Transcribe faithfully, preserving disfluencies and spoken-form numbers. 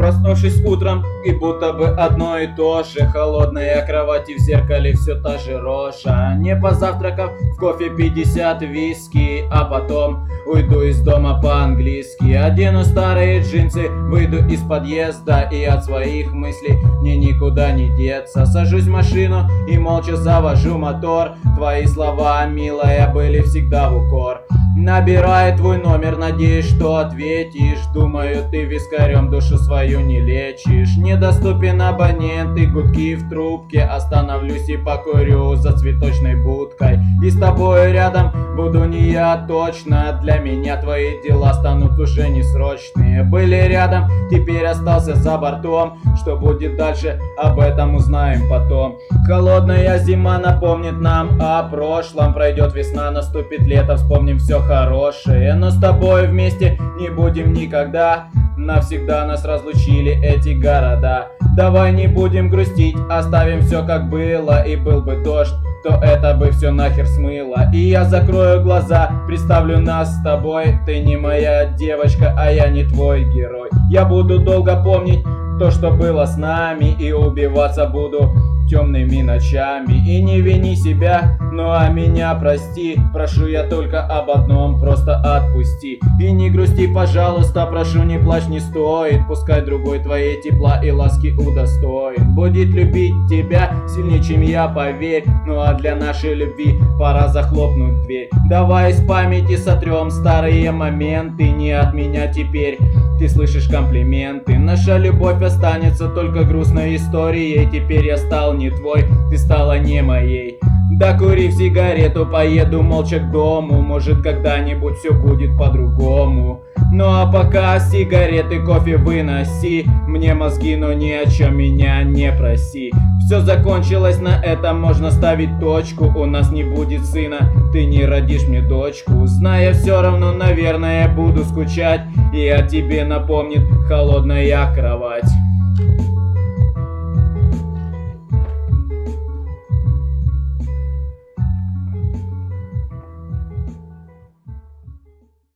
Проснувшись утром, и будто бы одно и то же. Холодная кровать и в зеркале все та же рожа. Не позавтракав, в кофе пятьдесят виски, а потом уйду из дома по-английски. Одену старые джинсы, выйду из подъезда, и от своих мыслей мне никуда не деться. Сажусь в машину и молча завожу мотор. Твои слова, милая, были всегда в укор. Набираю твой номер, надеюсь, что ответишь. Думаю, ты вискарем душу свою не лечишь. Недоступен абонент и гудки в трубке. Остановлюсь и покурю за цветочной будкой. И с тобой рядом буду не я точно. Для меня твои дела станут уже несрочные. Были рядом, теперь остался за бортом. Что будет дальше, об этом узнаем потом. Холодная зима напомнит нам о прошлом. Пройдет весна, наступит лето, вспомним все хорошее. Но с тобой вместе не будем никогда. Навсегда нас разлучили эти города. Давай не будем грустить, оставим все как было. И был бы дождь, то это бы все нахер смыло. И я закрою глаза, представлю нас с тобой. Ты не моя девочка, а я не твой герой. Я буду долго помнить то, что было с нами, и убиваться буду темными ночами. И не вини себя, ну а меня прости. Прошу я только об одном, просто отпусти. И не грусти, пожалуйста, прошу, не плачь, не стоит. Пускай другой твоей тепла и ласки удостоин. Будет любить тебя сильнее, чем я, поверь. Ну а для нашей любви пора захлопнуть дверь. Давай из памяти сотрем старые моменты. Не от меня теперь ты слышишь комплименты. Наша любовь останется только грустной историей. Теперь я стал не твой, ты стала не моей. Докурив сигарету, поеду молча к дому. Может, когда-нибудь все будет по-другому. Ну а пока сигареты, кофе выноси. Мне мозги, но ни о чем меня не проси. Все закончилось, на этом можно ставить точку. У нас не будет сына, ты не родишь мне дочку. Зная, все равно, наверное, буду скучать. И о тебе напомнит холодная кровать.